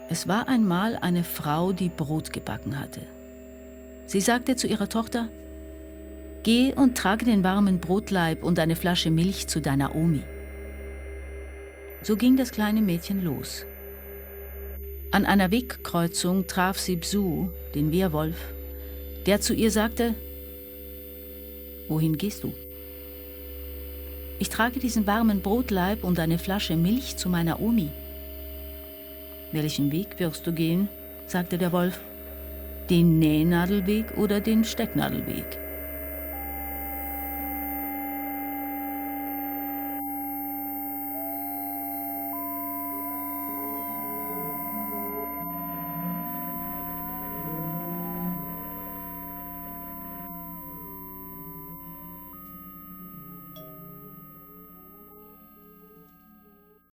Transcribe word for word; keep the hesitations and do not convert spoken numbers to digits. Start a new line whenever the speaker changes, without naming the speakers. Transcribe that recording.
Es war einmal eine Frau, die Brot gebacken hatte. Sie sagte zu ihrer Tochter: Geh und trage den warmen Brotlaib und eine Flasche Milch zu deiner Omi. So ging das kleine Mädchen los. An einer Wegkreuzung traf sie Bsu, den Wehrwolf, der zu ihr sagte: Wohin gehst du? Ich trage diesen warmen Brotlaib und eine Flasche Milch zu meiner Omi. Welchen Weg wirst du gehen? Sagte der Wolf. Den Nähnadelweg oder den Stecknadelweg?